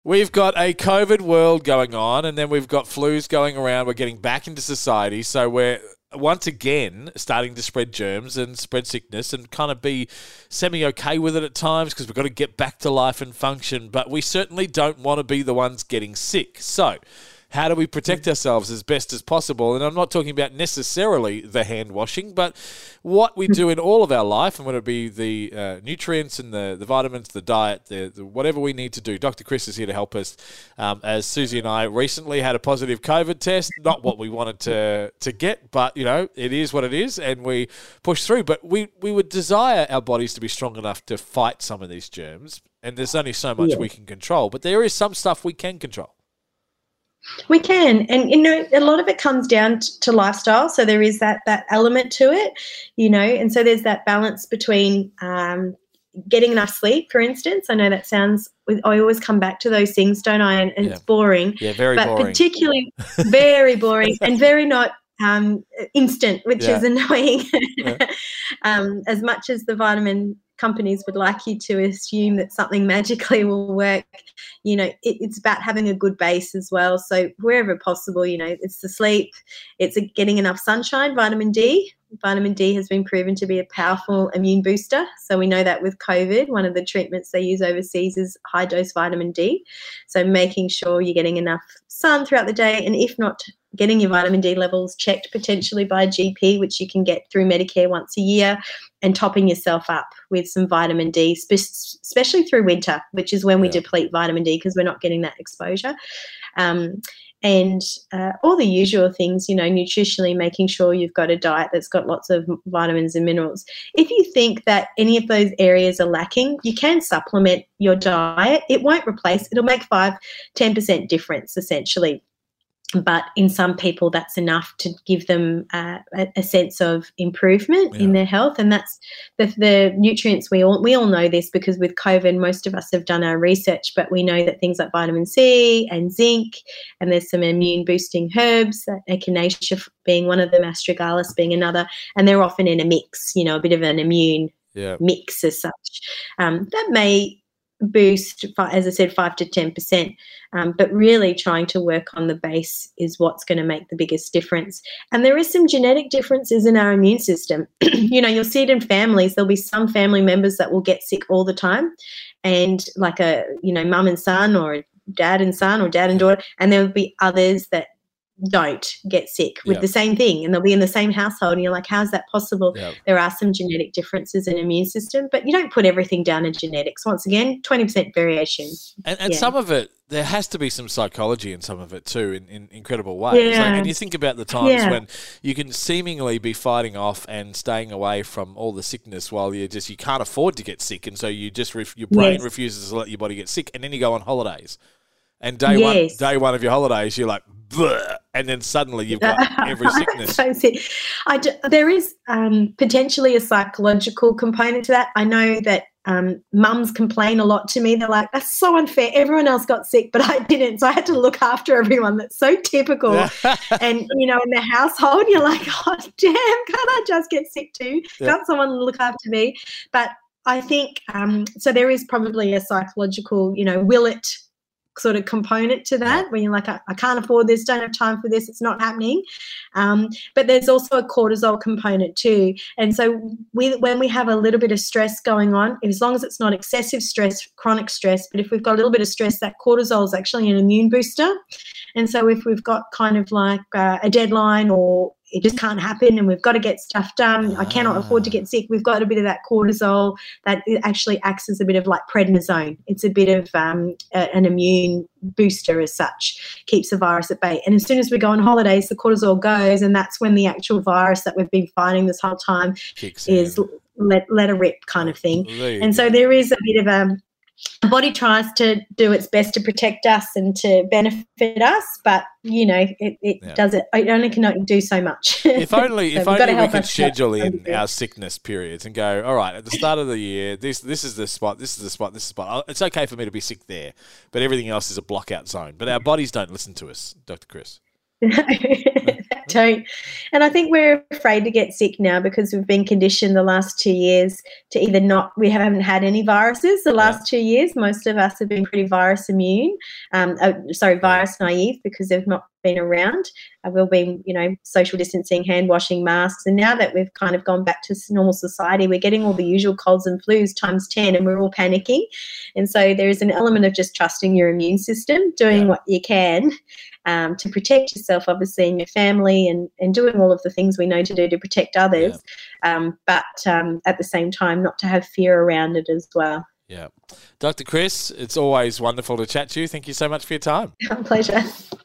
We've got a COVID world going on, and then we've got flus going around. We're getting back into society, so we're once again starting to spread germs and spread sickness and kind of be semi-okay with it at times because we've got to get back to life and function, but we certainly don't want to be the ones getting sick. So how do we protect ourselves as best as possible? And I'm not talking about necessarily the hand washing, but what we do in all of our life, and whether it be the nutrients and the vitamins, the diet, the whatever we need to do. Dr. Chris is here to help us. As Susie and I recently had a positive COVID test, not what we wanted to get, but, you know, it is what it is, and we push through. But we would desire our bodies to be strong enough to fight some of these germs, and there's only so much we can control, but there is some stuff we can control. We can. And, you know, a lot of it comes down to lifestyle. So there is that element to it, you know, and so there's that balance between getting enough sleep, for instance. I know that sounds, I always come back to those things, don't I? And it's boring. Yeah, very boring. But particularly very boring and very not instant, which is annoying. As much as the vitamin companies would like you to assume that something magically will work, you know, it's about having a good base as well. So wherever possible, you know, it's the sleep, it's getting enough sunshine, vitamin D. Vitamin D has been proven to be a powerful immune booster. So we know that with COVID, one of the treatments they use overseas is high-dose vitamin D. So making sure you're getting enough sun throughout the day, and if not, getting your vitamin D levels checked potentially by a GP, which you can get through Medicare once a year, and topping yourself up with some vitamin D, especially through winter, which is when we deplete vitamin D because we're not getting that exposure. And all the usual things, you know, nutritionally making sure you've got a diet that's got lots of vitamins and minerals. If you think that any of those areas are lacking, you can supplement your diet. It won't replace, it'll make 5-10% difference essentially. But in some people, that's enough to give them a sense of improvement in their health. And that's the nutrients. We all know this because with COVID, most of us have done our research, but we know that things like vitamin C and zinc, and there's some immune boosting herbs, echinacea being one of them, astragalus being another, and they're often in a mix, you know, a bit of an immune mix as such. That may boost, as I said, 5 to 10%, but really trying to work on the base is what's going to make the biggest difference. And there is some genetic differences in our immune system. You know, you'll see it in families. There'll be some family members that will get sick all the time, and like a, you know, mum and son, or dad and son, or dad and daughter, and there will be others that don't get sick with the same thing, and they'll be in the same household, and you're like, how's that possible? There are some genetic differences in immune system, but you don't put everything down in genetics. Once again, 20% variation. And some of it, there has to be some psychology in some of it too, in incredible ways. Like, and you think about the times when you can seemingly be fighting off and staying away from all the sickness while you can't afford to get sick, and so you just your brain refuses to let your body get sick, and then you go on holidays. And day one of your holidays, you're like, bleh, and then suddenly you've got every sickness. There is potentially a psychological component to that. I know that mums complain a lot to me. They're like, that's so unfair. Everyone else got sick, but I didn't. So I had to look after everyone. That's so typical. And, you know, in the household, you're like, oh, damn, can't I just get sick too? Can't someone look after me? But I think, so there is probably a psychological, you know, will it sort of component to that, where you're like, I can't afford this, don't have time for this, it's not happening. But there's also a cortisol component too. And so when we have a little bit of stress going on, as long as it's not excessive stress, chronic stress, but if we've got a little bit of stress, that cortisol is actually an immune booster. And so if we've got kind of like a deadline, or it just can't happen and we've got to get stuff done, I cannot afford to get sick, we've got a bit of that cortisol that it actually acts as a bit of like prednisone. It's a bit of an immune booster as such, keeps the virus at bay. And as soon as we go on holidays, the cortisol goes, and that's when the actual virus that we've been fighting this whole time is let a rip kind of thing. And so there is a bit of the body tries to do its best to protect us and to benefit us, but, you know, it does it. It only can do so much. If only we could schedule in our sickness periods and go, all right, at the start of the year, this is the spot, this is the spot, this is the spot. It's okay for me to be sick there, but everything else is a block-out zone. But our bodies don't listen to us, Dr. Chris. Don't. And I think we're afraid to get sick now because we've been conditioned the last 2 years to either not, we haven't had any viruses the last 2 years. Most of us have been pretty virus immune, virus naive because they've not been around. We've been, social distancing, hand washing, masks. And now that we've kind of gone back to normal society, we're getting all the usual colds and flus times 10 and we're all panicking. And so there is an element of just trusting your immune system, doing what you can to protect yourself, obviously, and your family, and doing all of the things we know to do to protect others. But at the same time, not to have fear around it as well. Yeah. Dr. Chris, it's always wonderful to chat to you. Thank you so much for your time. Pleasure.